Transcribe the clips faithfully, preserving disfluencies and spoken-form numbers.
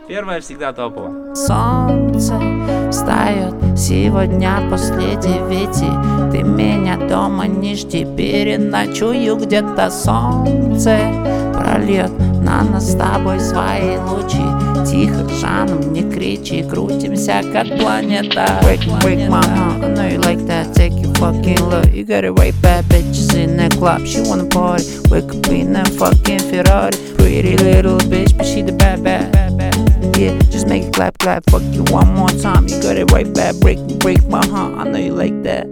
Первое всегда топово. Солнце встает сегодня после девяти. Ты меня дома не жди, переночую где-то. Солнце прольет на нас с тобой свои лучи. Тихо, жаном, не кричи, крутимся как планета. Break, break my heart, I know you like that. Take your fucking look, you got it right bad bitches in the club. She wanna party, wake up in that fucking Ferrari. Pretty little bitch, but she the bad, bad, bad, bad. Yeah, just make it clap, clap, fuck you one more time. You got it right back, break, break my heart. I know you like that.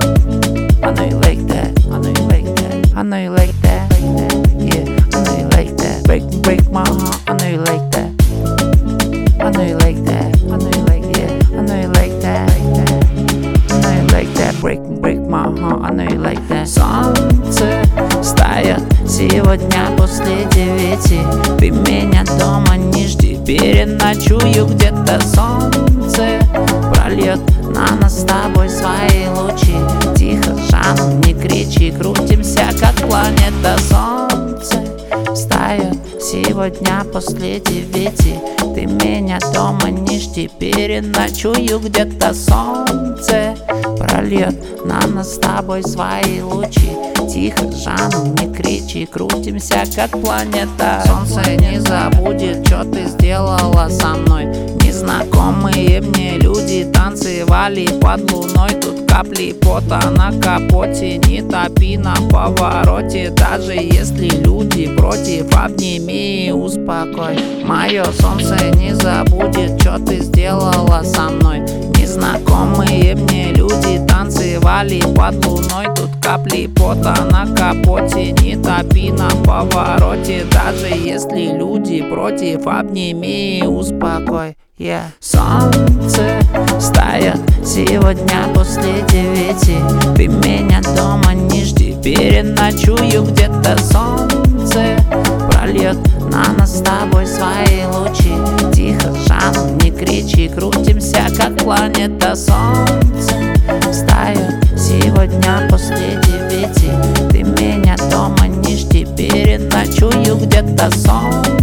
I know you like that. I know you like that. I know you like that. Yeah, I know you like that. Break, break my heart. I know you like that. I know you like that. I know you like yeah. I know you like that. I know you like that. Break, break my heart. I know you like that. Солнце встает сегодня после девяти. Ты меня дома не жди, переночую где-то. Солнце прольет на нас с тобой свои лучи. Тихо, жаном, не кричи, крутимся как планета. Солнце встает сегодня после девяти. Ты меня дома не жди, переночую где-то. Солнце прольет на нас с тобой свои лучи. Тихо, жаном, не кричи, крутимся как планета. Солнце не забудет, что ты сделала со мной. Незнакомые мне люди танцевали под луной. Тут капли пота на капоте, не топи на повороте. Даже если люди против, обними и успокой. Мое солнце не забудет, что ты сделала со мной. Незнакомые мне люди танцевали под луной. Тут капли пота на капоте, не топи на повороте. Даже если люди против, обними и успокой. Yeah. Солнце встает сегодня после девяти. Ты меня дома не жди, переночую где-то. Солнце прольет на нас с тобой свои лучи. Тихо, жаном, не кричи, крутимся как планета. Солнце встает сегодня после девяти. Ты меня дома не жди, переночую где-то. Солнце